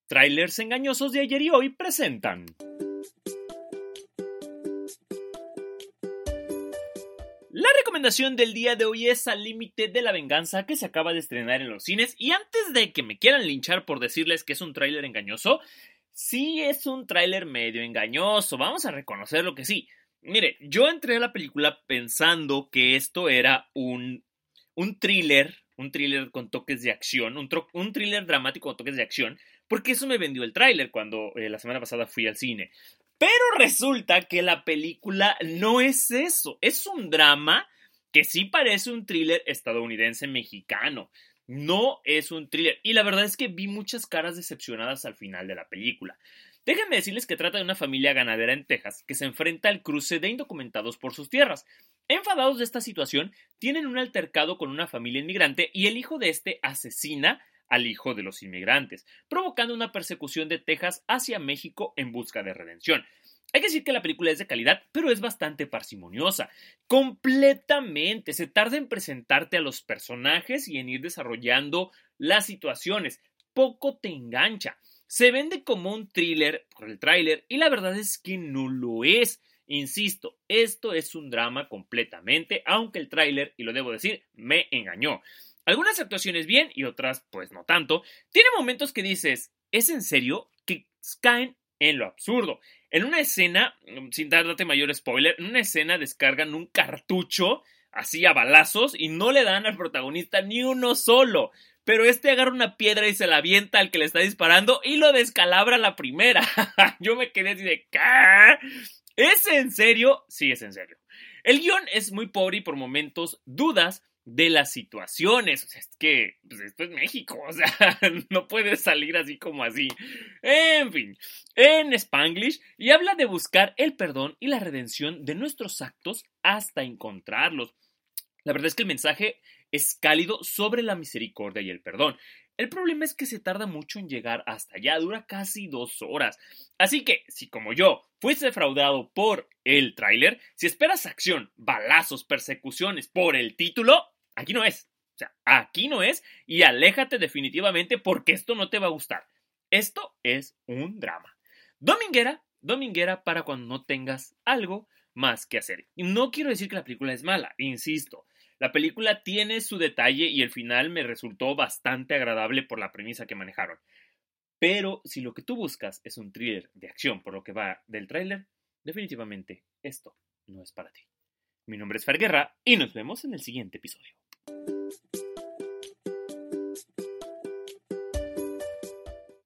Trailers engañosos de ayer y hoy presentan. La recomendación del día de hoy es Al límite de la venganza, que se acaba de estrenar en los cines. Y antes de que me quieran linchar por decirles que es un tráiler engañoso, sí es un tráiler medio engañoso, vamos a reconocer lo que sí. Mire, yo entré a la película pensando que esto era un thriller con toques de acción, un thriller dramático con toques de acción, porque eso me vendió el tráiler cuando la semana pasada fui al cine. Pero resulta que la película no es eso, es un drama que sí parece un thriller estadounidense mexicano. No es un thriller. Y la verdad es que vi muchas caras decepcionadas al final de la película. Déjenme decirles que trata de una familia ganadera en Texas que se enfrenta al cruce de indocumentados por sus tierras. Enfadados de esta situación, tienen un altercado con una familia inmigrante y el hijo de este asesina al hijo de los inmigrantes, provocando una persecución de Texas hacia México en busca de redención. Hay que decir que la película es de calidad, pero es bastante parsimoniosa. Completamente. Se tarda en presentarte a los personajes y en ir desarrollando las situaciones. Poco te engancha. Se vende como un thriller por el tráiler y la verdad es que no lo es. Insisto, esto es un drama completamente, aunque el tráiler, y lo debo decir, me engañó. Algunas actuaciones bien y otras pues no tanto. Tiene momentos que dices, ¿es en serio? Que caen en lo absurdo. En una escena, sin darte mayor spoiler, en una escena descargan un cartucho así a balazos y no le dan al protagonista ni uno solo. Pero este agarra una piedra y se la avienta al que le está disparando y lo descalabra a la primera. Yo me quedé así de ¿qué? ¿Es en serio? Sí, es en serio. El guión es muy pobre y por momentos dudas de las situaciones. O sea, es que pues esto es México, o sea, no puede salir así como así. En fin, en Spanglish, y habla de buscar el perdón y la redención de nuestros actos hasta encontrarlos. La verdad es que el mensaje es cálido sobre la misericordia y el perdón. El problema es que se tarda mucho en llegar hasta allá, dura casi 2 horas. Así que, si como yo fuiste defraudado por el tráiler, si esperas acción, balazos, persecuciones por el título, aquí no es. O sea, aquí no es y aléjate definitivamente porque esto no te va a gustar. Esto es un drama. Dominguera para cuando no tengas algo más que hacer. Y no quiero decir que la película es mala, insisto. La película tiene su detalle y el final me resultó bastante agradable por la premisa que manejaron. Pero si lo que tú buscas es un thriller de acción por lo que va del tráiler, definitivamente esto no es para ti. Mi nombre es Fer Guerra y nos vemos en el siguiente episodio.